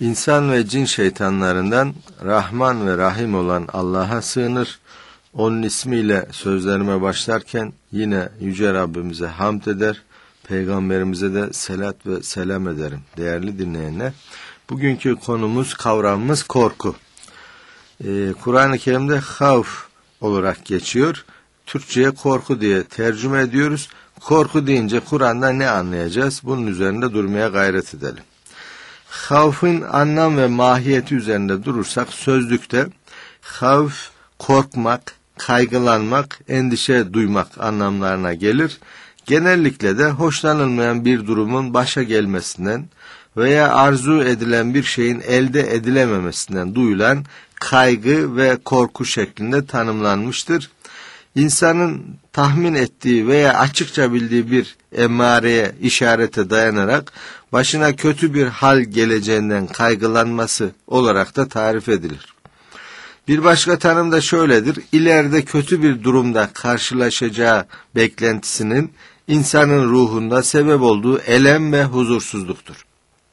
İnsan ve cin şeytanlarından Rahman ve Rahim olan Allah'a sığınır. Onun ismiyle sözlerime başlarken yine Yüce Rabbimize hamd eder, Peygamberimize de selat ve selam ederim. Değerli dinleyenler, bugünkü konumuz, kavramımız korku. Kur'an-ı Kerim'de havf olarak geçiyor. Türkçe'ye korku diye tercüme ediyoruz. Korku deyince Kur'an'da ne anlayacağız? Bunun üzerinde durmaya gayret edelim. Havfın anlam ve mahiyeti üzerinde durursak sözlükte havf, korkmak, kaygılanmak, endişe duymak anlamlarına gelir. Genellikle de hoşlanılmayan bir durumun başa gelmesinden veya arzu edilen bir şeyin elde edilememesinden duyulan kaygı ve korku şeklinde tanımlanmıştır. İnsanın tahmin ettiği veya açıkça bildiği bir emareye, işarete dayanarak başına kötü bir hal geleceğinden kaygılanması olarak da tarif edilir. Bir başka tanım da şöyledir: İleride kötü bir durumda karşılaşacağı beklentisinin insanın ruhunda sebep olduğu elem ve huzursuzluktur.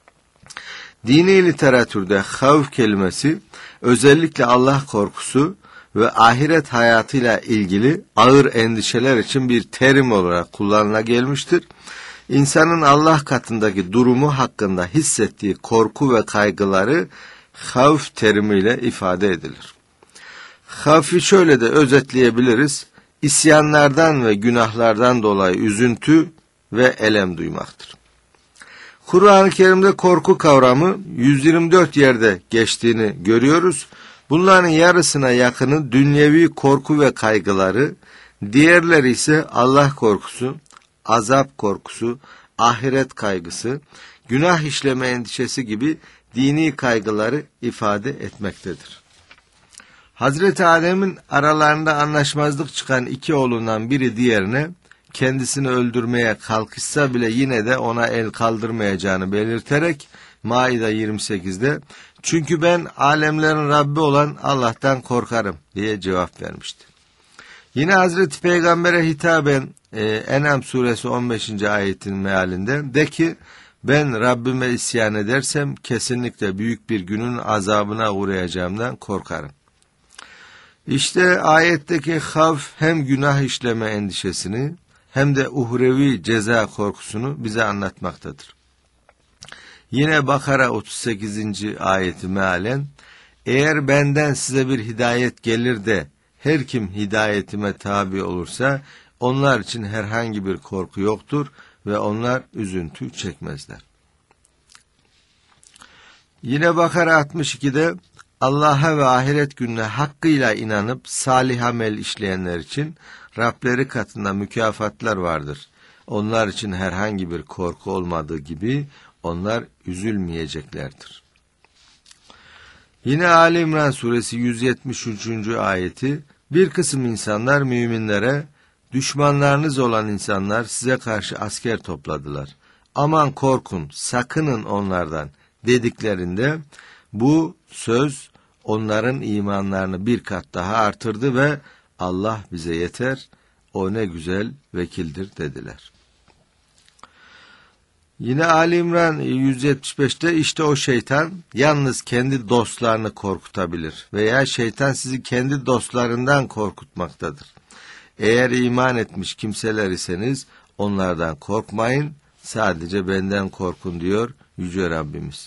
Dini literatürde havf kelimesi özellikle Allah korkusu ve ahiret hayatıyla ilgili ağır endişeler için bir terim olarak kullanıla gelmiştir. İnsanın Allah katındaki durumu hakkında hissettiği korku ve kaygıları havf terimiyle ifade edilir. Havfi şöyle de özetleyebiliriz: İsyanlardan ve günahlardan dolayı üzüntü ve elem duymaktır. Kur'an-ı Kerim'de korku kavramı 124 yerde geçtiğini görüyoruz. Bunların yarısına yakını dünyevi korku ve kaygıları, diğerleri ise Allah korkusu, azap korkusu, ahiret kaygısı, günah işleme endişesi gibi dini kaygıları ifade etmektedir. Hazreti Adem'in aralarında anlaşmazlık çıkan iki oğlundan biri diğerine kendisini öldürmeye kalkışsa bile yine de ona el kaldırmayacağını belirterek Maide 28'de "Çünkü ben alemlerin Rabbi olan Allah'tan korkarım" diye cevap vermişti. Yine Hazreti Peygamber'e hitaben En'am suresi 15. ayetin mealinde de ki, "Ben Rabbime isyan edersem kesinlikle büyük bir günün azabına uğrayacağımdan korkarım." İşte ayetteki havf hem günah işleme endişesini hem de uhrevi ceza korkusunu bize anlatmaktadır. Yine Bakara 38. ayeti mealen, "Eğer benden size bir hidayet gelir de her kim hidayetime tabi olursa onlar için herhangi bir korku yoktur ve onlar üzüntü çekmezler." Yine Bakara 62'de Allah'a ve ahiret gününe hakkıyla inanıp salih amel işleyenler için Rableri katında mükafatlar vardır. Onlar için herhangi bir korku olmadığı gibi onlar üzülmeyeceklerdir. Yine Ali İmran suresi 173. ayeti, "Bir kısım insanlar müminlere, düşmanlarınız olan insanlar size karşı asker topladılar. Aman korkun, sakının onlardan" dediklerinde bu söz onların imanlarını bir kat daha artırdı ve "Allah bize yeter, o ne güzel vekildir" dediler. Yine Ali İmran 175'te "İşte o şeytan yalnız kendi dostlarını korkutabilir veya şeytan sizi kendi dostlarından korkutmaktadır. Eğer iman etmiş kimseler iseniz onlardan korkmayın, sadece benden korkun" diyor Yüce Rabbimiz.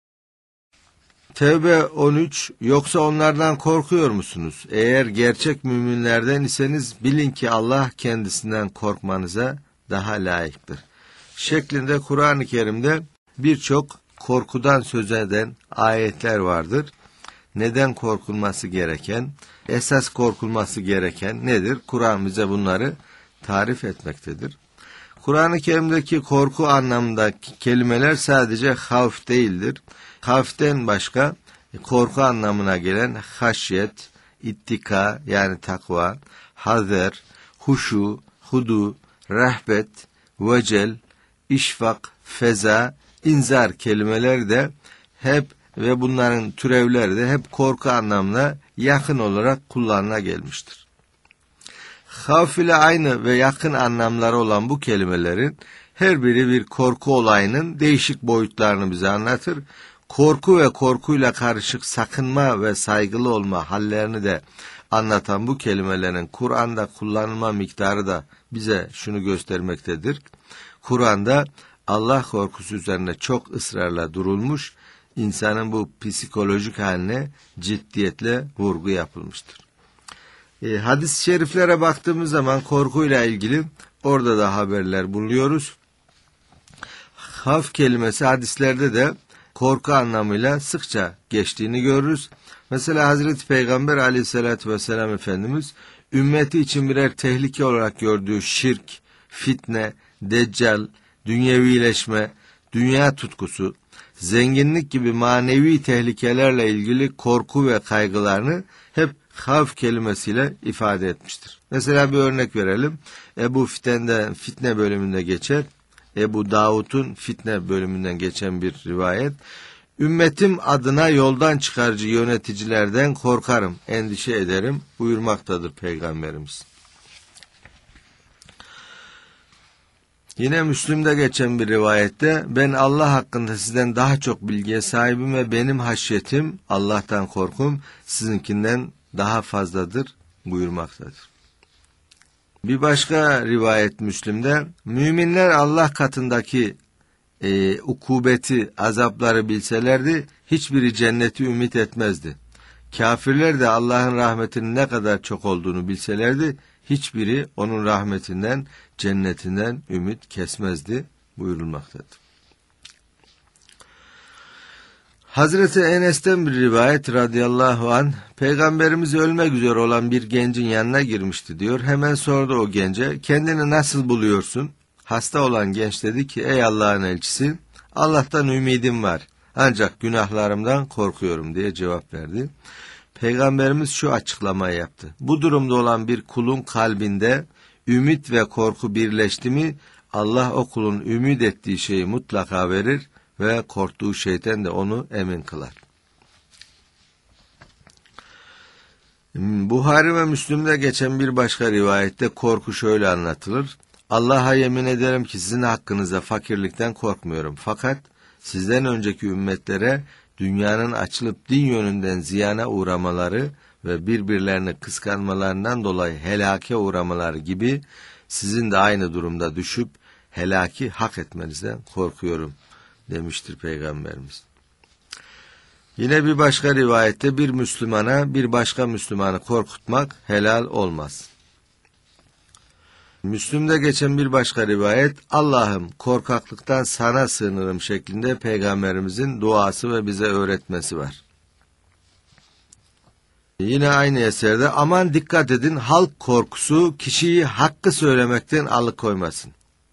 Tevbe 13, "Yoksa onlardan korkuyor musunuz? Eğer gerçek müminlerden iseniz bilin ki Allah kendisinden korkmanıza daha layıktır" şeklinde Kur'an-ı Kerim'de birçok korkudan söz eden ayetler vardır. Neden korkulması gereken, esas korkulması gereken nedir? Kur'an bize bunları tarif etmektedir. Kur'an-ı Kerim'deki korku anlamındaki kelimeler sadece havf değildir. Havften başka korku anlamına gelen haşyet, ittika yani takva, hazer, huşu, hudu, rahbet, vecel, işfak, feza, inzar kelimeleri de hep ve bunların türevleri de hep korku anlamına yakın olarak kullanıla gelmiştir. Havf ile aynı ve yakın anlamları olan bu kelimelerin her biri bir korku olayının değişik boyutlarını bize anlatır. korku ve korkuyla karışık sakınma ve saygılı olma hallerini de anlatan bu kelimelerin Kur'an'da kullanılma miktarı da bize şunu göstermektedir. Kur'an'da Allah korkusu üzerine çok ısrarla durulmuş, insanın bu psikolojik haline ciddiyetle vurgu yapılmıştır. Hadis-i şeriflere baktığımız zaman korkuyla ilgili orada da haberler buluyoruz. Havf kelimesi hadislerde de korku anlamıyla sıkça geçtiğini görürüz. Mesela Hazreti Peygamber aleyhissalatü vesselam Efendimiz ümmeti için birer tehlike olarak gördüğü şirk, fitne, deccal, dünyevileşme, dünya tutkusu, zenginlik gibi manevi tehlikelerle ilgili korku ve kaygılarını hep havf kelimesiyle ifade etmiştir. Mesela bir örnek verelim. Ebu Fitne bölümünde geçer. Ebu Davud'un fitne bölümünden geçen bir rivayet. Ümmetim adına yoldan çıkarıcı yöneticilerden korkarım, endişe ederim buyurmaktadır Peygamberimiz. Yine Müslim'de geçen bir rivayette ben Allah hakkında sizden daha çok bilgiye sahibim ve benim haşyetim, Allah'tan korkum sizinkinden daha fazladır buyurmaktadır. Bir başka rivayet Müslim'de müminler Allah katındaki ukubeti, azapları bilselerdi hiçbiri cenneti ümit etmezdi. Kafirler de Allah'ın rahmetinin ne kadar çok olduğunu bilselerdi hiçbiri onun rahmetinden, cennetinden ümit kesmezdi buyurulmaktadır. Hazreti Enes'ten bir rivayet radıyallahu anh, Peygamberimiz ölmek üzere olan bir gencin yanına girmişti diyor. Hemen sordu o gence, kendini nasıl buluyorsun? Hasta olan genç dedi ki, ey Allah'ın elçisi, Allah'tan ümidim var. Ancak günahlarımdan korkuyorum diye cevap verdi. Peygamberimiz şu açıklamayı yaptı. Bu durumda olan bir kulun kalbinde ümit ve korku birleşti mi, Allah o kulun ümit ettiği şeyi mutlaka verir ve korktuğu şeyden de onu emin kılar. Buhari ve Müslim'de geçen bir başka rivayette korku şöyle anlatılır. Allah'a yemin ederim ki sizin hakkınızda fakirlikten korkmuyorum. Fakat sizden önceki ümmetlere dünyanın açılıp din yönünden ziyana uğramaları ve birbirlerini kıskanmalarından dolayı helake uğramaları gibi sizin de aynı durumda düşüp helaki hak etmenizden korkuyorum demiştir Peygamberimiz. Yine bir başka rivayette bir Müslümana bir başka Müslümanı korkutmak helal olmaz. Müslüm'de geçen bir başka rivayet, Allah'ım korkaklıktan sana sığınırım şeklinde Peygamberimizin duası ve bize öğretmesi var. Yine aynı eserde aman dikkat edin, halk korkusu kişiyi hakkı söylemekten alıkoymasın.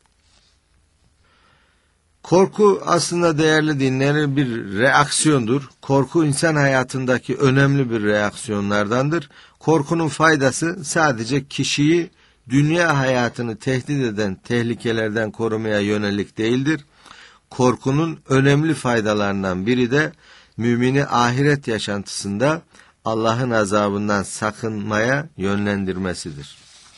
Korku aslında değerli dinleyen bir reaksiyondur. Korku insan hayatındaki önemli bir reaksiyonlardandır. Korkunun faydası sadece kişiyi dünya hayatını tehdit eden tehlikelerden korumaya yönelik değildir. Korkunun önemli faydalarından biri de mümini ahiret yaşantısında Allah'ın azabından sakınmaya yönlendirmesidir.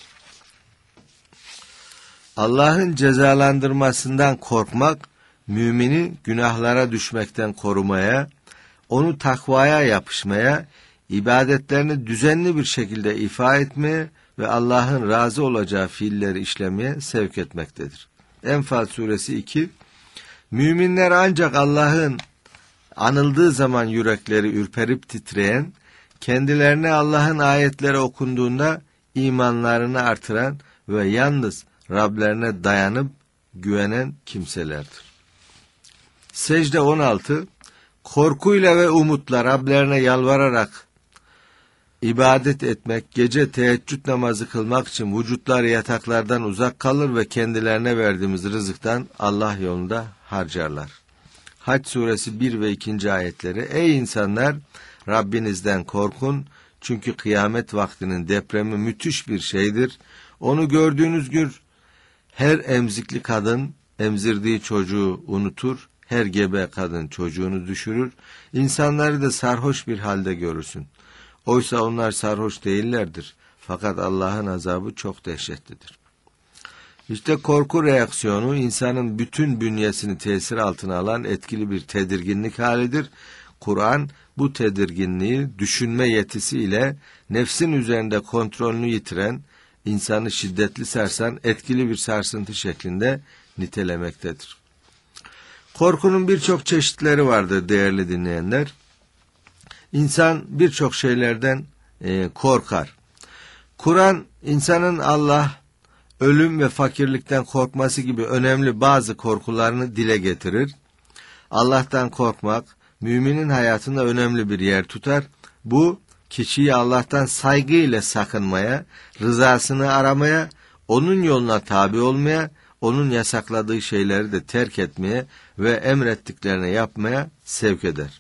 Allah'ın cezalandırmasından korkmak, mümini günahlara düşmekten korumaya, onu takvaya yapışmaya, ibadetlerini düzenli bir şekilde ifa etmeye ve Allah'ın razı olacağı fiilleri işlemeye sevk etmektedir. Enfal suresi 2, müminler ancak Allah'ın anıldığı zaman yürekleri ürperip titreyen, kendilerine Allah'ın ayetleri okunduğunda imanlarını artıran ve yalnız Rablerine dayanıp güvenen kimselerdir. Secde 16, korkuyla ve umutla Rablerine yalvararak ibadet etmek, gece teheccüd namazı kılmak için vücutları yataklardan uzak kalır ve kendilerine verdiğimiz rızıktan Allah yolunda harcarlar. Hac suresi 1 ve 2. ayetleri, ey insanlar Rabbinizden korkun, çünkü kıyamet vaktinin depremi müthiş bir şeydir. Onu gördüğünüz gün her emzikli kadın emzirdiği çocuğu unutur, her gebe kadın çocuğunu düşürür, insanları da sarhoş bir halde görürsün. Oysa onlar sarhoş değillerdir. Fakat Allah'ın azabı çok dehşetlidir. İşte korku reaksiyonu insanın bütün bünyesini tesir altına alan etkili bir tedirginlik halidir. Kur'an bu tedirginliği düşünme yetisiyle nefsin üzerinde kontrolünü yitiren, insanı şiddetli sarsan etkili bir sarsıntı şeklinde nitelemektedir. Korkunun birçok çeşitleri vardır değerli dinleyenler. İnsan birçok şeylerden korkar. Kur'an insanın Allah, ölüm ve fakirlikten korkması gibi önemli bazı korkularını dile getirir. Allah'tan korkmak, müminin hayatında önemli bir yer tutar. Bu, kişiyi Allah'tan saygıyla sakınmaya, rızasını aramaya, onun yoluna tabi olmaya, onun yasakladığı şeyleri de terk etmeye ve emrettiklerini yapmaya sevk eder.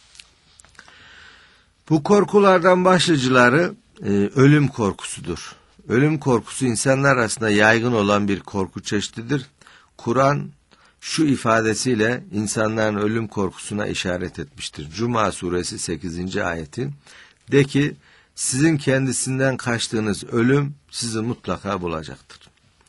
Bu korkulardan başlıcaları ölüm korkusudur. Ölüm korkusu insanlar arasında yaygın olan bir korku çeşididir. Kur'an şu ifadesiyle insanların ölüm korkusuna işaret etmiştir. Cuma suresi 8. ayeti. De ki, sizin kendisinden kaçtığınız ölüm sizi mutlaka bulacaktır.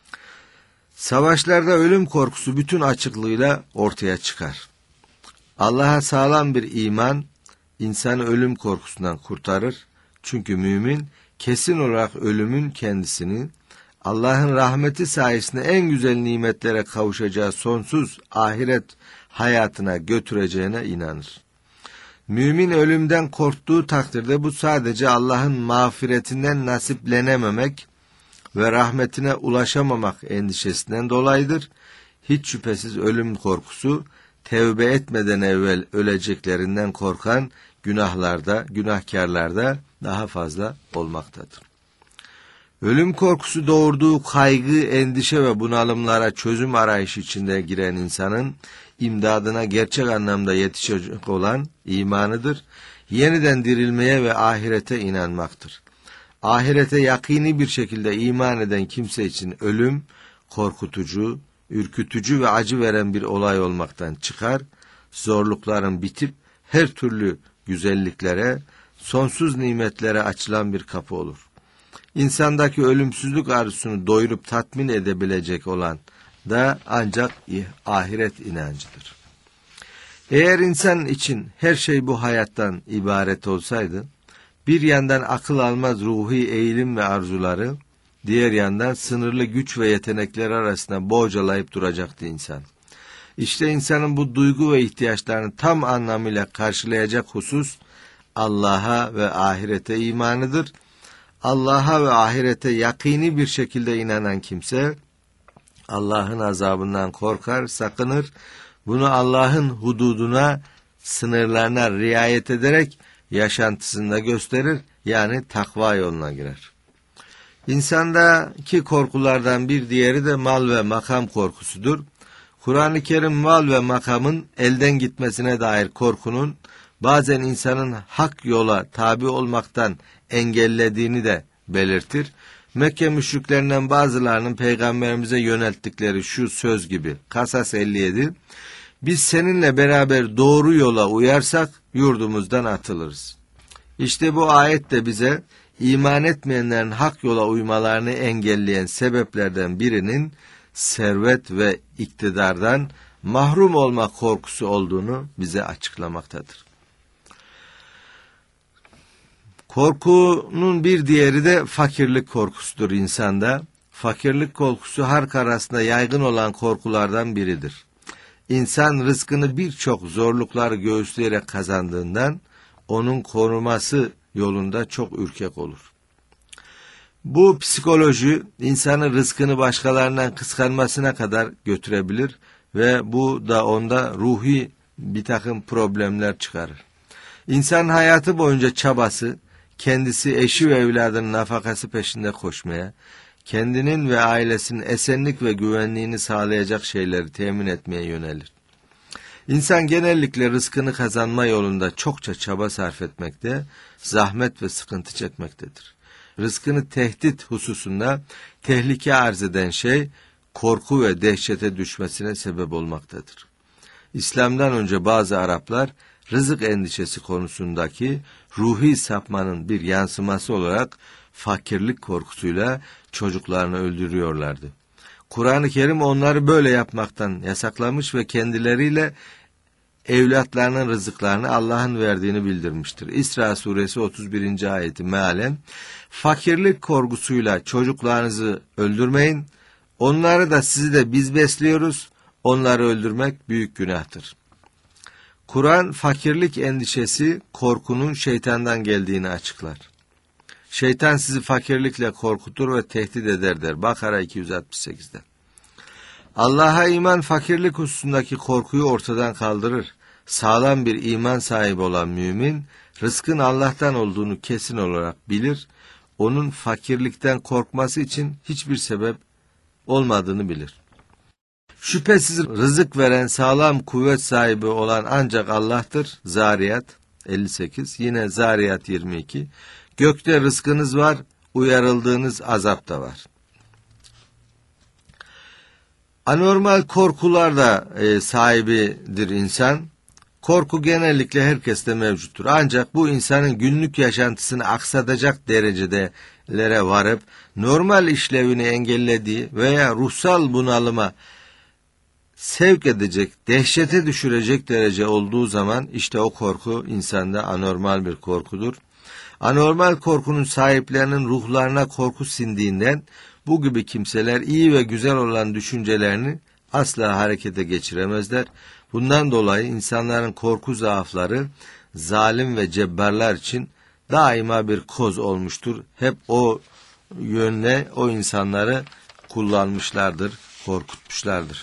Savaşlarda ölüm korkusu bütün açıklığıyla ortaya çıkar. Allah'a sağlam bir iman, insanı ölüm korkusundan kurtarır. Çünkü mümin, kesin olarak ölümün kendisini, Allah'ın rahmeti sayesinde en güzel nimetlere kavuşacağı sonsuz ahiret hayatına götüreceğine inanır. Mümin ölümden korktuğu takdirde bu sadece Allah'ın mağfiretinden nasiplenememek ve rahmetine ulaşamamak endişesinden dolayıdır. Hiç şüphesiz ölüm korkusu, tevbe etmeden evvel öleceklerinden korkan günahkarlarda daha fazla olmaktadır. Ölüm korkusu doğurduğu kaygı, endişe ve bunalımlara çözüm arayışı içinde giren insanın imdadına gerçek anlamda yetişecek olan imanıdır. Yeniden dirilmeye ve ahirete inanmaktır. Ahirete yakini bir şekilde iman eden kimse için ölüm korkutucu, ürkütücü ve acı veren bir olay olmaktan çıkar. Zorlukların bitip her türlü güzelliklere, sonsuz nimetlere açılan bir kapı olur. İnsandaki ölümsüzlük arzusunu doyurup tatmin edebilecek olan da ancak ahiret inancıdır. Eğer insan için her şey bu hayattan ibaret olsaydı, bir yandan akıl almaz ruhi eğilim ve arzuları, diğer yandan sınırlı güç ve yetenekler arasında boğacalayıp duracaktı insan. İşte insanın bu duygu ve ihtiyaçlarını tam anlamıyla karşılayacak husus Allah'a ve ahirete imanıdır. Allah'a ve ahirete yakini bir şekilde inanan kimse Allah'ın azabından korkar, sakınır. Bunu Allah'ın hududuna, sınırlarına riayet ederek yaşantısında gösterir. Yani takva yoluna girer. İnsandaki korkulardan bir diğeri de mal ve makam korkusudur. Kur'an-ı Kerim mal ve makamın elden gitmesine dair korkunun bazen insanın hak yola tabi olmaktan engellediğini de belirtir. Mekke müşriklerinden bazılarının peygamberimize yönelttikleri şu söz gibi. Kasas 57. Biz seninle beraber doğru yola uyarsak yurdumuzdan atılırız. İşte bu ayet de bize iman etmeyenlerin hak yola uymalarını engelleyen sebeplerden birinin servet ve iktidardan mahrum olma korkusu olduğunu bize açıklamaktadır. Korkunun bir diğeri de fakirlik korkusudur insanda. Fakirlik korkusu halk arasında yaygın olan korkulardan biridir. İnsan rızkını birçok zorlukları göğüsleyerek kazandığından onun koruması yolunda çok ürkek olur. Bu psikoloji insanın rızkını başkalarından kıskanmasına kadar götürebilir ve bu da onda ruhi bir takım problemler çıkarır. İnsanın hayatı boyunca çabası, kendisi, eşi ve evladının nafakası peşinde koşmaya, kendinin ve ailesinin esenlik ve güvenliğini sağlayacak şeyleri temin etmeye yönelir. İnsan genellikle rızkını kazanma yolunda çokça çaba sarf etmekte, zahmet ve sıkıntı çekmektedir. Rızkını tehdit hususunda tehlike arz eden şey, korku ve dehşete düşmesine sebep olmaktadır. İslam'dan önce bazı Araplar, rızık endişesi konusundaki ruhi sapmanın bir yansıması olarak fakirlik korkusuyla çocuklarını öldürüyorlardı. Kur'an-ı Kerim onları böyle yapmaktan yasaklamış ve kendileriyle evlatlarının rızıklarını Allah'ın verdiğini bildirmiştir. İsra suresi 31. ayeti mealen, fakirlik korkusuyla çocuklarınızı öldürmeyin, onları da sizi de biz besliyoruz, onları öldürmek büyük günahtır. Kur'an fakirlik endişesi korkunun şeytandan geldiğini açıklar. Şeytan sizi fakirlikle korkutur ve tehdit eder der. Bakara 268'de. Allah'a iman fakirlik hususundaki korkuyu ortadan kaldırır. Sağlam bir iman sahibi olan mümin, rızkın Allah'tan olduğunu kesin olarak bilir, onun fakirlikten korkması için hiçbir sebep olmadığını bilir. Şüphesiz rızık veren sağlam kuvvet sahibi olan ancak Allah'tır. Zariyat 58, yine Zariyat 22. Gökte rızkınız var, uyarıldığınız azap da var. Anormal korkular da sahibidir insan. Korku genellikle herkeste mevcuttur. Ancak bu insanın günlük yaşantısını aksatacak derecelere varıp normal işlevini engellediği veya ruhsal bunalıma sevk edecek, dehşete düşürecek derece olduğu zaman işte o korku insanda anormal bir korkudur. Anormal korkunun sahiplerinin ruhlarına korku sindiğinden bu gibi kimseler iyi ve güzel olan düşüncelerini asla harekete geçiremezler. Bundan dolayı insanların korku zaafları zalim ve cebbarlar için daima bir koz olmuştur. Hep o yönle o insanları kullanmışlardır, korkutmuşlardır.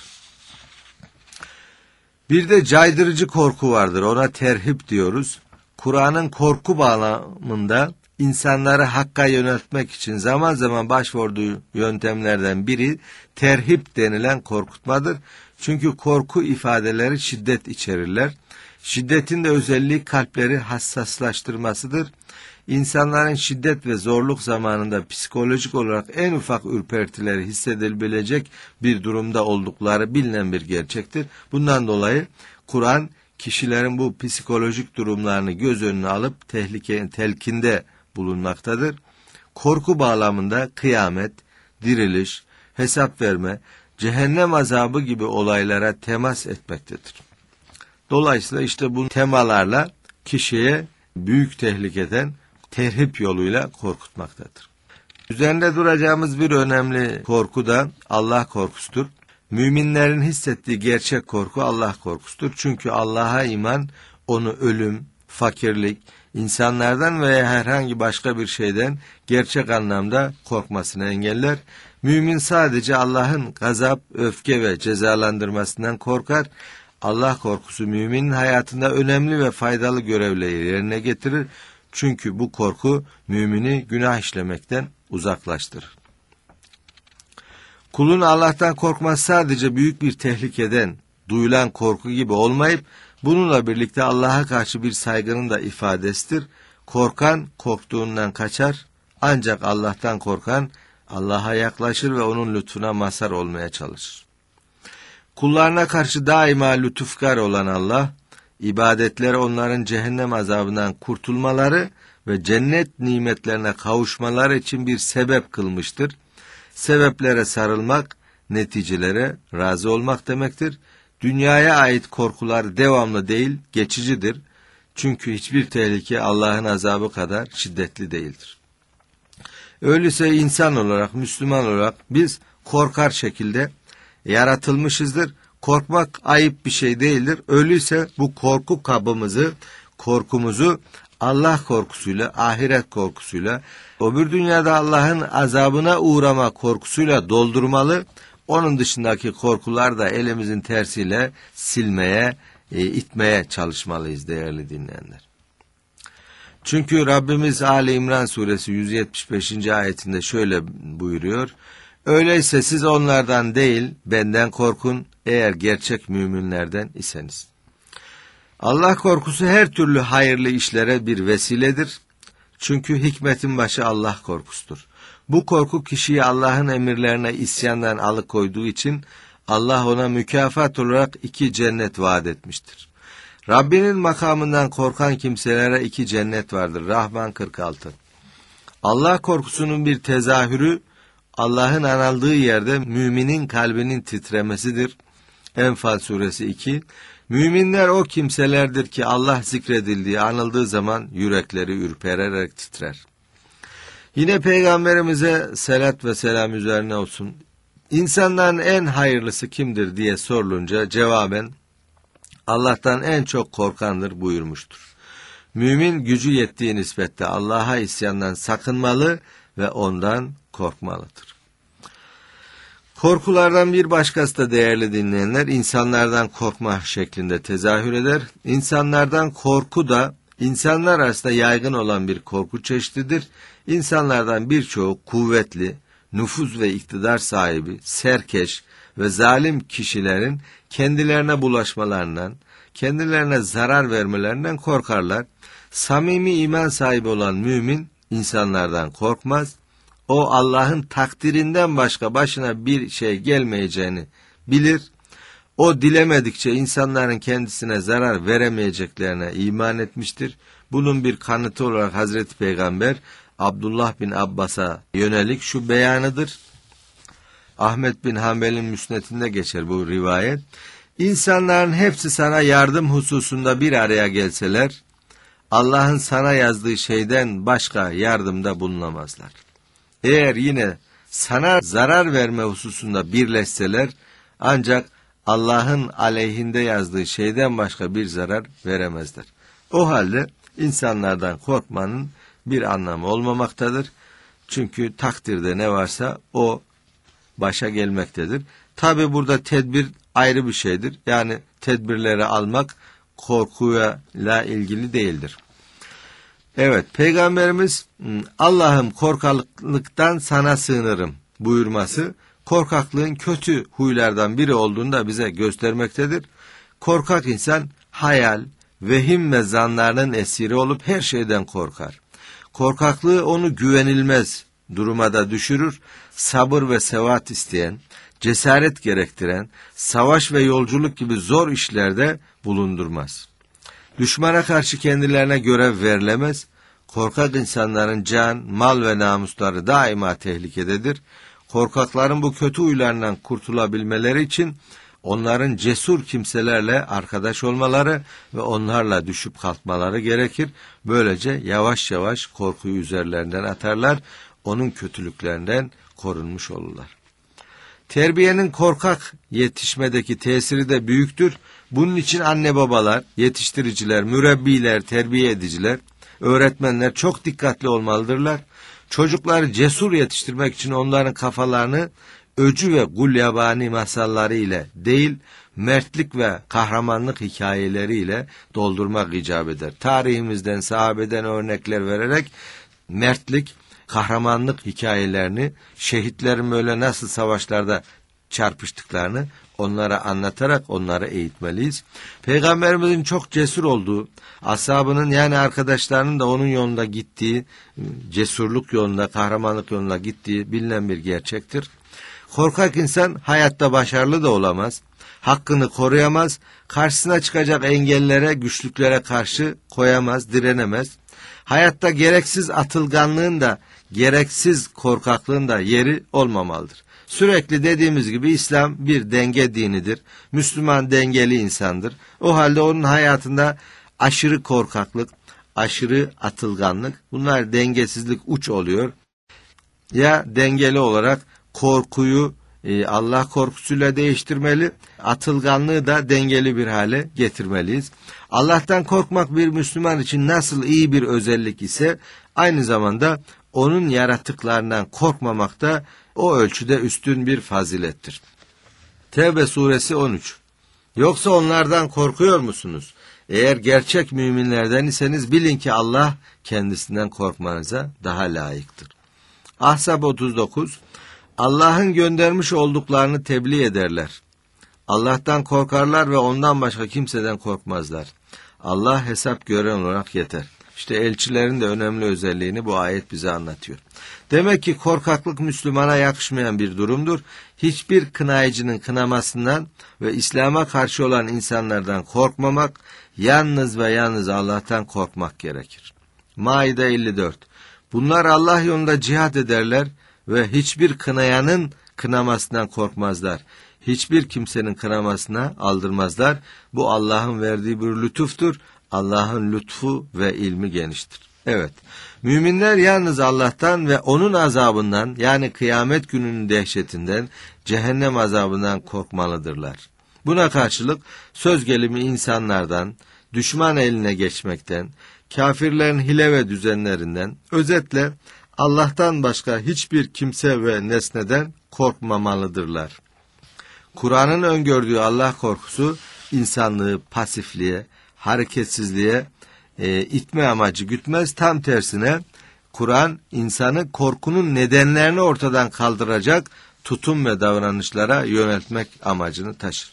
Bir de caydırıcı korku vardır. Ona terhip diyoruz. Kur'an'ın korku bağlamında insanları hakka yöneltmek için zaman zaman başvurduğu yöntemlerden biri terhip denilen korkutmadır. Çünkü korku ifadeleri şiddet içerirler. Şiddetin de özelliği kalpleri hassaslaştırmasıdır. İnsanların şiddet ve zorluk zamanında psikolojik olarak en ufak ürpertileri hissedilebilecek bir durumda oldukları bilinen bir gerçektir. Bundan dolayı Kur'an kişilerin bu psikolojik durumlarını göz önüne alıp telkinde bulunmaktadır. Korku bağlamında kıyamet, diriliş, hesap verme, cehennem azabı gibi olaylara temas etmektedir. Dolayısıyla işte bu temalarla kişiye büyük tehlikeden terhip yoluyla korkutmaktadır. Üzerinde duracağımız bir önemli korku da Allah korkusudur. Müminlerin hissettiği gerçek korku Allah korkusudur. Çünkü Allah'a iman onu ölüm, fakirlik, insanlardan veya herhangi başka bir şeyden gerçek anlamda korkmasını engeller. Mümin sadece Allah'ın gazap, öfke ve cezalandırmasından korkar. Allah korkusu müminin hayatında önemli ve faydalı görevleri yerine getirir. Çünkü bu korku mümini günah işlemekten uzaklaştırır. Kulun Allah'tan korkması sadece büyük bir tehlikeden duyulan korku gibi olmayıp bununla birlikte Allah'a karşı bir saygının da ifadesidir. Korkan korktuğundan kaçar, ancak Allah'tan korkan Allah'a yaklaşır ve onun lütfuna mazhar olmaya çalışır. Kullarına karşı daima lütufkar olan Allah, ibadetleri onların cehennem azabından kurtulmaları ve cennet nimetlerine kavuşmaları için bir sebep kılmıştır. Sebeplere sarılmak, neticelere razı olmak demektir. Dünyaya ait korkular devamlı değil, geçicidir. Çünkü hiçbir tehlike Allah'ın azabı kadar şiddetli değildir. Öyleyse insan olarak, Müslüman olarak biz korkar şekilde yaratılmışızdır. Korkmak ayıp bir şey değildir. Öyleyse bu korku kabımızı, korkumuzu Allah korkusuyla, ahiret korkusuyla, öbür dünyada Allah'ın azabına uğrama korkusuyla doldurmalı. Onun dışındaki korkular da elimizin tersiyle silmeye, itmeye çalışmalıyız değerli dinleyenler. Çünkü Rabbimiz Ali İmran suresi 175. ayetinde şöyle buyuruyor. Öyleyse siz onlardan değil benden korkun eğer gerçek müminlerden iseniz. Allah korkusu her türlü hayırlı işlere bir vesiledir. Çünkü hikmetin başı Allah korkusudur. Bu korku kişiyi Allah'ın emirlerine isyandan alıkoyduğu için Allah ona mükafat olarak 2 cennet vaat etmiştir. Rabbinin makamından korkan kimselere 2 cennet vardır. Rahman 46. Allah korkusunun bir tezahürü Allah'ın anıldığı yerde müminin kalbinin titremesidir. Enfal suresi 2. Müminler o kimselerdir ki Allah zikredildiği, anıldığı zaman yürekleri ürpererek titrer. Yine Peygamberimize selat ve selam üzerine olsun. İnsanların en hayırlısı kimdir diye sorulunca cevaben Allah'tan en çok korkandır buyurmuştur. Mümin gücü yettiği nispette Allah'a isyandan sakınmalı ve ondan korkmalıdır. Korkulardan bir başkası da değerli dinleyenler, insanlardan korkma şeklinde tezahür eder. İnsanlardan korku da insanlar arasında yaygın olan bir korku çeşididir. İnsanlardan birçoğu kuvvetli, nüfuz ve iktidar sahibi, serkeş ve zalim kişilerin kendilerine bulaşmalarından, kendilerine zarar vermelerinden korkarlar. Samimi iman sahibi olan mümin insanlardan korkmaz. O Allah'ın takdirinden başka başına bir şey gelmeyeceğini bilir. O dilemedikçe insanların kendisine zarar veremeyeceklerine iman etmiştir. Bunun bir kanıtı olarak Hazreti Peygamber Abdullah bin Abbas'a yönelik şu beyanıdır. Ahmet bin Hanbel'in müsnedinde geçer bu rivayet. İnsanların hepsi sana yardım hususunda bir araya gelseler, Allah'ın sana yazdığı şeyden başka yardımda bulunamazlar. Eğer yine sana zarar verme hususunda birleşseler, ancak Allah'ın aleyhinde yazdığı şeyden başka bir zarar veremezler. O halde insanlardan korkmanın bir anlamı olmamaktadır. Çünkü takdirde ne varsa o başa gelmektedir. Tabi burada tedbir ayrı bir şeydir. Yani tedbirleri almak korkuyla ilgili değildir. Evet, Peygamberimiz Allah'ım korkaklıktan sana sığınırım buyurması korkaklığın kötü huylardan biri olduğunu da bize göstermektedir. Korkak insan hayal, vehim ve zanlarının esiri olup her şeyden korkar. Korkaklığı onu güvenilmez duruma da düşürür. Sabır ve sevat isteyen, cesaret gerektiren, savaş ve yolculuk gibi zor işlerde bulundurmaz. Düşmana karşı kendilerine görev verilemez. Korkak insanların can, mal ve namusları daima tehlikededir. Korkakların bu kötü huylarından kurtulabilmeleri için onların cesur kimselerle arkadaş olmaları ve onlarla düşüp kalkmaları gerekir. Böylece yavaş yavaş korkuyu üzerlerinden atarlar, onun kötülüklerinden korunmuş olurlar. Terbiyenin korkak yetişmedeki tesiri de büyüktür. Bunun için anne babalar, yetiştiriciler, mürebbiler, terbiye ediciler, öğretmenler çok dikkatli olmalıdırlar. Çocukları cesur yetiştirmek için onların kafalarını öcü ve gulyabani masalları ile değil, mertlik ve kahramanlık hikayeleriyle doldurmak icap eder. Tarihimizden, sahabeden örnekler vererek mertlik, kahramanlık hikayelerini, şehitlerin böyle nasıl savaşlarda çarpıştıklarını onlara anlatarak onları eğitmeliyiz. Peygamberimizin çok cesur olduğu, ashabının yani arkadaşlarının da onun yolunda gittiği, cesurluk yolunda, kahramanlık yolunda gittiği bilinen bir gerçektir. Korkak insan hayatta başarılı da olamaz, hakkını koruyamaz, karşısına çıkacak engellere, güçlüklere karşı koyamaz, direnemez. Hayatta gereksiz atılganlığın da, gereksiz korkaklığın da yeri olmamalıdır. Sürekli dediğimiz gibi İslam bir denge dinidir. Müslüman dengeli insandır. O halde onun hayatında aşırı korkaklık, aşırı atılganlık, bunlar dengesizlik uç oluyor. Ya dengeli olarak korkuyu Allah korkusuyla değiştirmeli, atılganlığı da dengeli bir hale getirmeliyiz. Allah'tan korkmak bir Müslüman için nasıl iyi bir özellik ise aynı zamanda onun yaratıklarından korkmamak da o ölçüde üstün bir fazilettir. Tevbe suresi 13. Yoksa onlardan korkuyor musunuz? Eğer gerçek müminlerden iseniz bilin ki Allah kendisinden korkmanıza daha layıktır. Ahzab 39. Allah'ın göndermiş olduklarını tebliğ ederler. Allah'tan korkarlar ve ondan başka kimseden korkmazlar. Allah hesap gören olarak yeter. İşte elçilerin de önemli özelliğini bu ayet bize anlatıyor. Demek ki korkaklık Müslümana yakışmayan bir durumdur. Hiçbir kınayıcının kınamasından ve İslam'a karşı olan insanlardan korkmamak, yalnız ve yalnız Allah'tan korkmak gerekir. Maide 54. Bunlar Allah yolunda cihat ederler ve hiçbir kınayanın kınamasından korkmazlar. Hiçbir kimsenin kınamasına aldırmazlar. Bu Allah'ın verdiği bir lütuftur. Allah'ın lütfu ve ilmi geniştir. Evet, müminler yalnız Allah'tan ve onun azabından, yani kıyamet gününün dehşetinden, cehennem azabından korkmalıdırlar. Buna karşılık söz gelimi insanlardan, düşman eline geçmekten, kafirlerin hile ve düzenlerinden, özetle Allah'tan başka hiçbir kimse ve nesneden korkmamalıdırlar. Kur'an'ın öngördüğü Allah korkusu insanlığı pasifliğe, hareketsizliğe itme amacı gütmez. Tam tersine Kur'an insanı korkunun nedenlerini ortadan kaldıracak tutum ve davranışlara yöneltmek amacını taşır.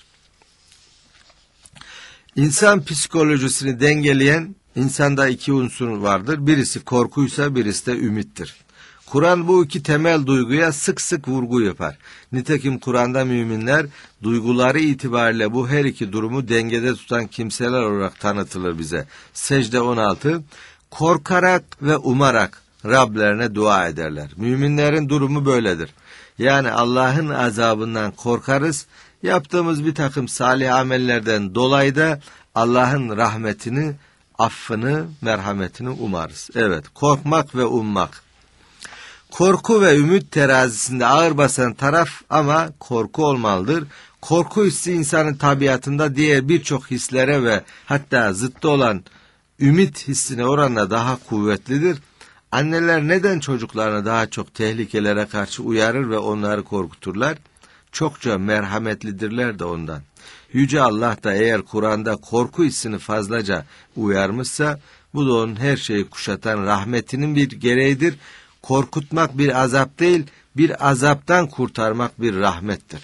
İnsan psikolojisini dengeleyen insanda iki unsur vardır. Birisi korkuysa birisi de ümittir. Kur'an bu iki temel duyguya sık sık vurgu yapar. Nitekim Kur'an'da müminler duyguları itibariyle bu her iki durumu dengede tutan kimseler olarak tanıtılır bize. Secde 16, korkarak ve umarak Rablerine dua ederler. Müminlerin durumu böyledir. Yani Allah'ın azabından korkarız, yaptığımız bir takım salih amellerden dolayı da Allah'ın rahmetini, affını, merhametini umarız. Evet, korkmak ve ummak. Korku ve ümit terazisinde ağır basan taraf ama korku olmalıdır. Korku hissi insanın tabiatında diğer birçok hislere ve hatta zıttı olan ümit hissine oranla daha kuvvetlidir. Anneler neden çocuklarını daha çok tehlikelere karşı uyarır ve onları korkuturlar? Çokça merhametlidirler de ondan. Yüce Allah da eğer Kur'an'da korku hissini fazlaca uyarmışsa, bu da onun her şeyi kuşatan rahmetinin bir gereğidir. Korkutmak bir azap değil, bir azaptan kurtarmak bir rahmettir.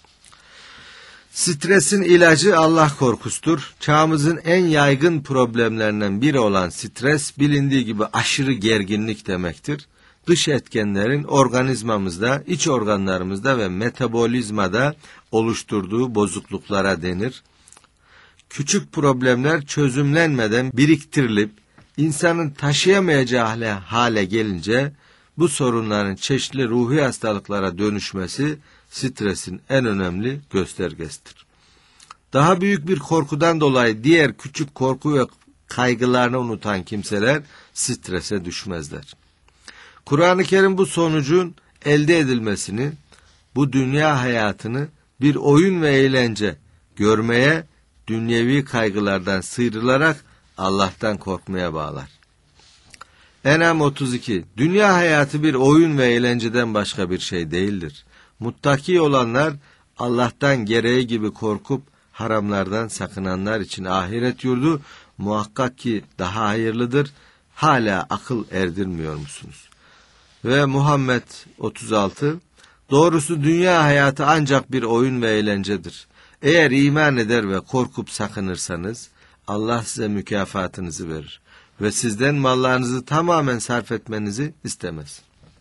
Stresin ilacı Allah korkusudur. Çağımızın en yaygın problemlerinden biri olan stres, bilindiği gibi aşırı gerginlik demektir. Dış etkenlerin organizmamızda, iç organlarımızda ve metabolizmada oluşturduğu bozukluklara denir. Küçük problemler çözümlenmeden biriktirilip insanın taşıyamayacağı hale gelince bu sorunların çeşitli ruhi hastalıklara dönüşmesi stresin en önemli göstergesidir. Daha büyük bir korkudan dolayı diğer küçük korku ve kaygılarını unutan kimseler strese düşmezler. Kur'an-ı Kerim bu sonucun elde edilmesini, bu dünya hayatını bir oyun ve eğlence görmeye, dünyevi kaygılardan sıyrılarak Allah'tan korkmaya bağlar. En'am 32. Dünya hayatı bir oyun ve eğlenceden başka bir şey değildir. Muttaki olanlar Allah'tan gereği gibi korkup haramlardan sakınanlar için ahiret yurdu muhakkak ki daha hayırlıdır. Hala akıl erdirmiyor musunuz? Ve Muhammed 36. Doğrusu dünya hayatı ancak bir oyun ve eğlencedir. Eğer iman eder ve korkup sakınırsanız Allah size mükafatınızı verir ve sizden mallarınızı tamamen sarf etmenizi istemez.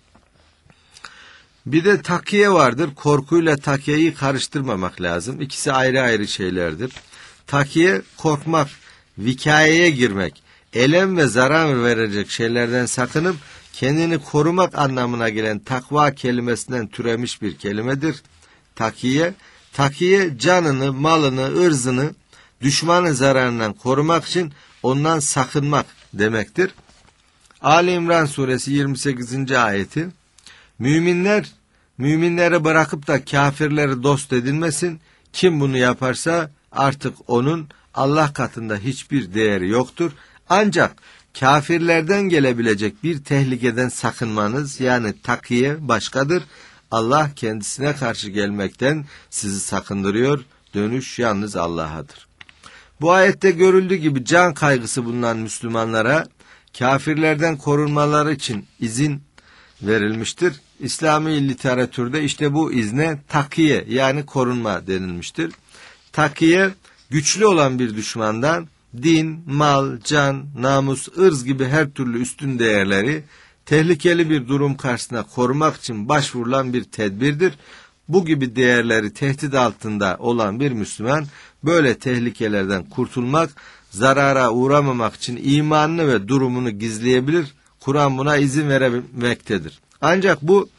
Bir de takiye vardır. Korkuyla takiyeyi karıştırmamak lazım. İkisi ayrı ayrı şeylerdir. Takiye korkmak, vikayeye girmek, elem ve zarar verecek şeylerden sakınıp kendini korumak anlamına gelen takva kelimesinden türemiş bir kelimedir. Takiye canını, malını, ırzını düşmanın zararından korumak için ondan sakınmak demektir. Ali İmran suresi 28. ayeti, müminleri bırakıp da kafirleri dost edinmesin. Kim bunu yaparsa artık onun Allah katında hiçbir değeri yoktur. Ancak kafirlerden gelebilecek bir tehlikeden sakınmanız, yani takiye başkadır. Allah kendisine karşı gelmekten sizi sakındırıyor. Dönüş yalnız Allah'adır. Bu ayette görüldüğü gibi can kaygısı bulunan Müslümanlara kafirlerden korunmaları için izin verilmiştir. İslami literatürde işte bu izne takiye, yani korunma denilmiştir. Takiye, güçlü olan bir düşmandan din, mal, can, namus, ırz gibi her türlü üstün değerleri tehlikeli bir durum karşısında korumak için başvurulan bir tedbirdir. Bu gibi değerleri tehdit altında olan bir Müslüman böyle tehlikelerden kurtulmak, zarara uğramamak için imanını ve durumunu gizleyebilir. Kur'an buna izin vermektedir. Ancak bu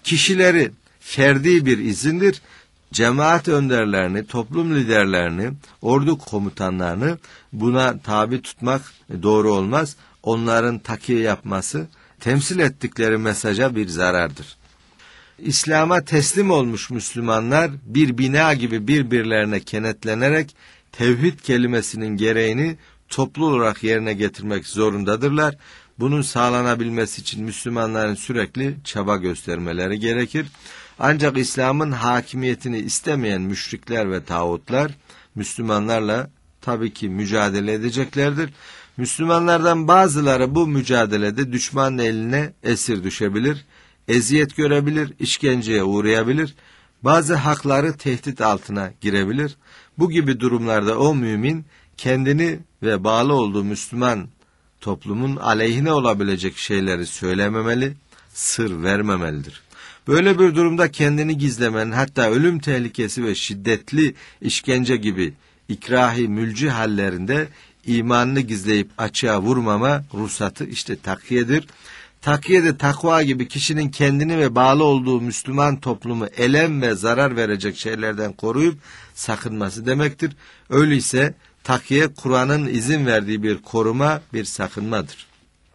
Kişilerin ferdi bir izindir. Cemaat önderlerini, toplum liderlerini, ordu komutanlarını buna tabi tutmak doğru olmaz. Onların takiye yapması temsil ettikleri mesaja bir zarardır. İslam'a teslim olmuş Müslümanlar bir bina gibi birbirlerine kenetlenerek tevhid kelimesinin gereğini toplu olarak yerine getirmek zorundadırlar. Bunun sağlanabilmesi için Müslümanların sürekli çaba göstermeleri gerekir. Ancak İslam'ın hakimiyetini istemeyen müşrikler ve tağutlar Müslümanlarla tabii ki mücadele edeceklerdir. Müslümanlardan bazıları bu mücadelede düşmanın eline esir düşebilir, eziyet görebilir, işkenceye uğrayabilir, bazı hakları tehdit altına girebilir. Bu gibi durumlarda o mümin kendini ve bağlı olduğu Müslüman toplumun aleyhine olabilecek şeyleri söylememeli, sır vermemelidir. Böyle bir durumda kendini gizlemenin, hatta ölüm tehlikesi ve şiddetli işkence gibi ikrahi mülci hallerinde imanını gizleyip açığa vurmama ruhsatı işte takiyedir. Takiye de takva gibi kişinin kendini ve bağlı olduğu Müslüman toplumu elem ve zarar verecek şeylerden koruyup sakınması demektir. Öyleyse takiye Kur'an'ın izin verdiği bir koruma, bir sakınmadır.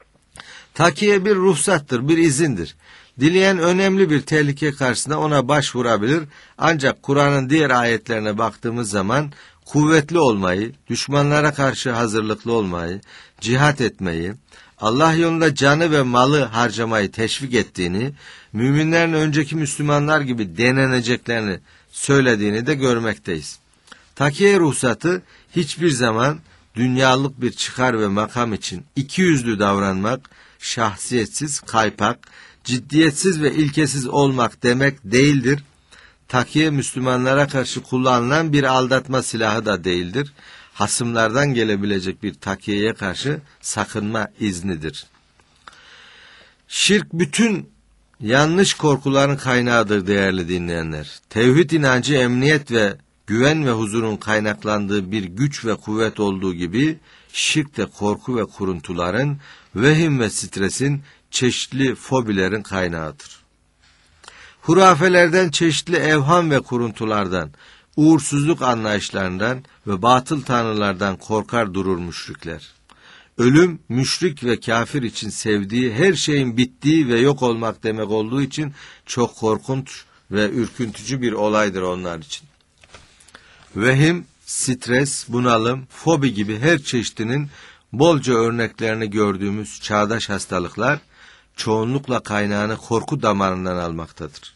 Takiye bir ruhsattır, bir izindir. Dileyen önemli bir tehlike karşısında ona başvurabilir. Ancak Kur'an'ın diğer ayetlerine baktığımız zaman kuvvetli olmayı, düşmanlara karşı hazırlıklı olmayı, cihat etmeyi, Allah yolunda canı ve malı harcamayı teşvik ettiğini, müminlerin önceki Müslümanlar gibi deneneceklerini söylediğini de görmekteyiz. Takiye ruhsatı hiçbir zaman dünyalık bir çıkar ve makam için ikiyüzlü davranmak, şahsiyetsiz, kaypak, ciddiyetsiz ve ilkesiz olmak demek değildir. Takiye Müslümanlara karşı kullanılan bir aldatma silahı da değildir. Hasımlardan gelebilecek bir takiyeye karşı sakınma iznidir. Şirk bütün yanlış korkuların kaynağıdır değerli dinleyenler. Tevhid inancı emniyet ve güven ve huzurun kaynaklandığı bir güç ve kuvvet olduğu gibi şirk de korku ve kuruntuların, vehim ve stresin, çeşitli fobilerin kaynağıdır. Hurafelerden, çeşitli evham ve kuruntulardan, uğursuzluk anlayışlarından ve batıl tanrılardan korkar durur müşrikler. Ölüm, müşrik ve kafir için sevdiği her şeyin bittiği ve yok olmak demek olduğu için çok korkunç ve ürkütücü bir olaydır onlar için. Vehim, stres, bunalım, fobi gibi her çeşidinin bolca örneklerini gördüğümüz çağdaş hastalıklar çoğunlukla kaynağını korku damarından almaktadır.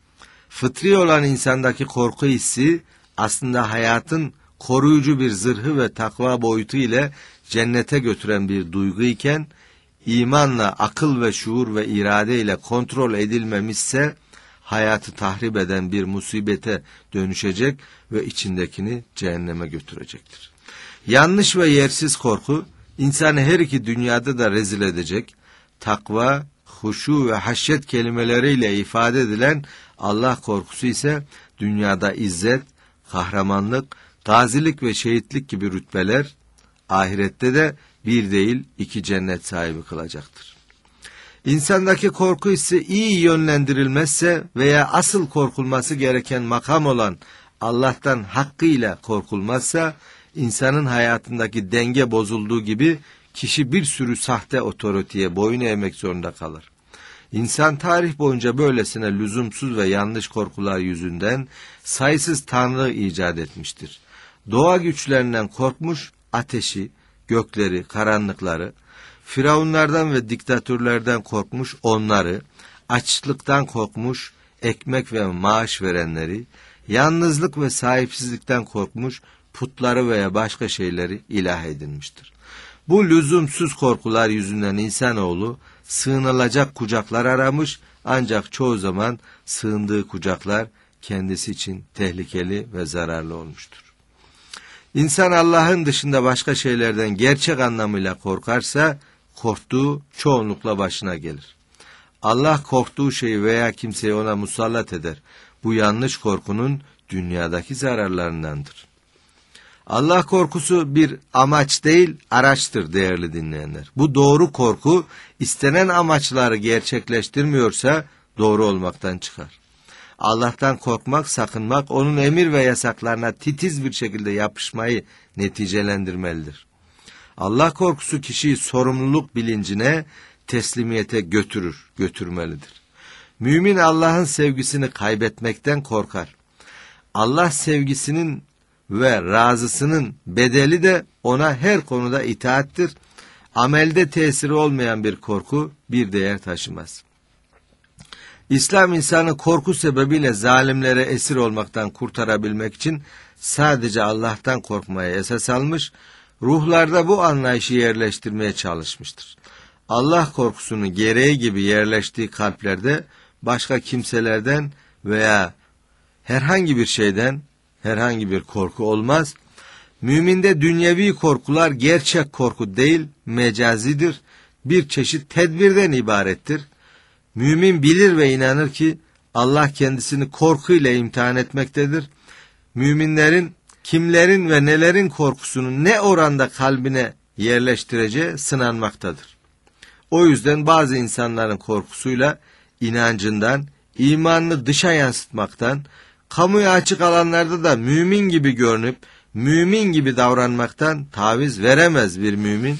Fıtri olan insandaki korku hissi aslında hayatın koruyucu bir zırhı ve takva boyutu ile cennete götüren bir duygu iken, imanla, akıl ve şuur ve irade ile kontrol edilmemişse hayatı tahrip eden bir musibete dönüşecek ve içindekini cehenneme götürecektir. Yanlış ve yersiz korku insanı her iki dünyada da rezil edecek. Takva, huşu ve haşyet kelimeleriyle ifade edilen Allah korkusu ise dünyada izzet, kahramanlık, gazilik ve şehitlik gibi rütbeler, ahirette de bir değil iki cennet sahibi kılacaktır. İnsandaki korku ise iyi yönlendirilmezse veya asıl korkulması gereken makam olan Allah'tan hakkıyla korkulmazsa, insanın hayatındaki denge bozulduğu gibi kişi bir sürü sahte otoriteye boyun eğmek zorunda kalır. İnsan tarih boyunca böylesine lüzumsuz ve yanlış korkular yüzünden sayısız tanrı icat etmiştir. Doğa güçlerinden korkmuş, ateşi, gökleri, karanlıkları, firavunlardan ve diktatörlerden korkmuş onları, açlıktan korkmuş, ekmek ve maaş verenleri, yalnızlık ve sahipsizlikten korkmuş, putları veya başka şeyleri ilah edinmiştir. Bu lüzumsuz korkular yüzünden insanoğlu sığınılacak kucaklar aramış, ancak çoğu zaman sığındığı kucaklar kendisi için tehlikeli ve zararlı olmuştur. İnsan Allah'ın dışında başka şeylerden gerçek anlamıyla korkarsa, korktuğu çoğunlukla başına gelir. Allah korktuğu şeyi veya kimseyi ona musallat eder. Bu yanlış korkunun dünyadaki zararlarındandır. Allah korkusu bir amaç değil, araçtır değerli dinleyenler. Bu doğru korku istenen amaçları gerçekleştirmiyorsa doğru olmaktan çıkar. Allah'tan korkmak, sakınmak, onun emir ve yasaklarına titiz bir şekilde yapışmayı neticelendirmelidir. Allah korkusu kişiyi sorumluluk bilincine, teslimiyete götürmelidir. Mümin Allah'ın sevgisini kaybetmekten korkar. Allah sevgisinin ve razısının bedeli de ona her konuda itaattir. Amelde tesiri olmayan bir korku bir değer taşımaz. İslam insanı korku sebebiyle zalimlere esir olmaktan kurtarabilmek için sadece Allah'tan korkmaya esas almış, ruhlarda bu anlayışı yerleştirmeye çalışmıştır. Allah korkusunun gereği gibi yerleştiği kalplerde başka kimselerden veya herhangi bir şeyden herhangi bir korku olmaz. Müminde dünyevi korkular gerçek korku değil, mecazidir. Bir çeşit tedbirden ibarettir. Mümin bilir ve inanır ki Allah kendisini korkuyla imtihan etmektedir. Müminlerin kimlerin ve nelerin korkusunu ne oranda kalbine yerleştireceği sınanmaktadır. O yüzden bazı insanların korkusuyla inancından, imanını dışa yansıtmaktan, kamuya açık alanlarda da mümin gibi görünüp, mümin gibi davranmaktan taviz veremez bir mümin.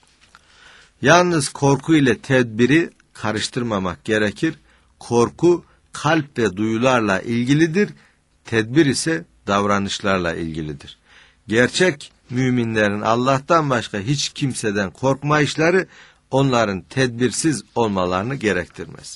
Yalnız korku ile tedbiri karıştırmamak gerekir. Korku kalp ve duyularla ilgilidir, tedbir ise davranışlarla ilgilidir. Gerçek müminlerin Allah'tan başka hiç kimseden korkmayışları onların tedbirsiz olmalarını gerektirmez.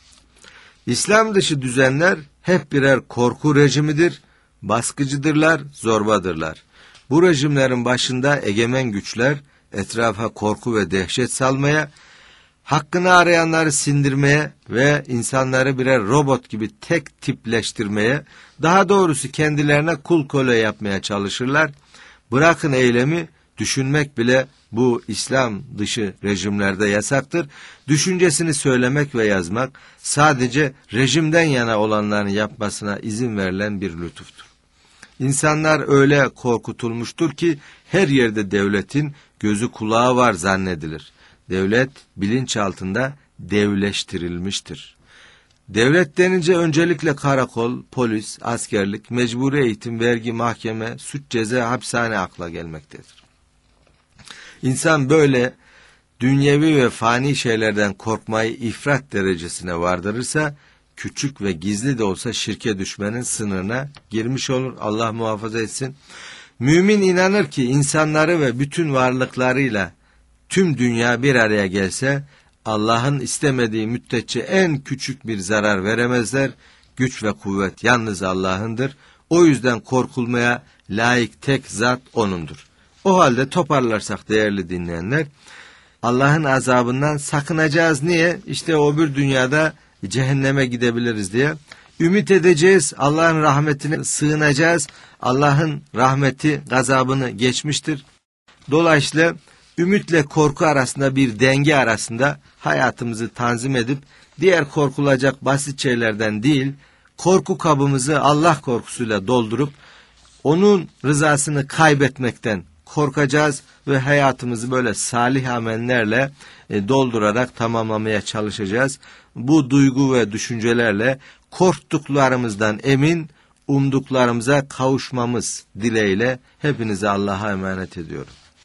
İslam dışı düzenler hep birer korku rejimidir, baskıcıdırlar, zorbadırlar. Bu rejimlerin başında egemen güçler etrafa korku ve dehşet salmaya, hakkını arayanları sindirmeye ve insanları birer robot gibi tek tipleştirmeye, daha doğrusu kendilerine kul köle yapmaya çalışırlar. Bırakın eylemi, düşünmek bile bu İslam dışı rejimlerde yasaktır. Düşüncesini söylemek ve yazmak sadece rejimden yana olanların yapmasına izin verilen bir lütuftur. İnsanlar öyle korkutulmuştur ki her yerde devletin gözü kulağı var zannedilir. Devlet bilinçaltında devleştirilmiştir. Devlet denince öncelikle karakol, polis, askerlik, mecburi eğitim, vergi, mahkeme, suç ceza, hapishane akla gelmektedir. İnsan böyle dünyevi ve fani şeylerden korkmayı ifrat derecesine vardırırsa, küçük ve gizli de olsa şirke düşmenin sınırına girmiş olur. Allah muhafaza etsin. Mümin inanır ki insanları ve bütün varlıklarıyla tüm dünya bir araya gelse, Allah'ın istemediği müddetçe en küçük bir zarar veremezler. Güç ve kuvvet yalnız Allah'ındır. O yüzden korkulmaya layık tek zat O'nundur. O halde toparlarsak değerli dinleyenler, Allah'ın azabından sakınacağız. Niye? İşte o bir dünyada cehenneme gidebiliriz diye. Ümit edeceğiz, Allah'ın rahmetine sığınacağız. Allah'ın rahmeti gazabını geçmiştir. Dolayısıyla ümitle korku arasında bir denge arasında hayatımızı tanzim edip diğer korkulacak basit şeylerden değil, korku kabımızı Allah korkusuyla doldurup onun rızasını kaybetmekten korkacağız ve hayatımızı böyle salih amellerle doldurarak tamamlamaya çalışacağız. Bu duygu ve düşüncelerle korktuklarımızdan emin, umduklarımıza kavuşmamız dileğiyle hepinize Allah'a emanet ediyorum.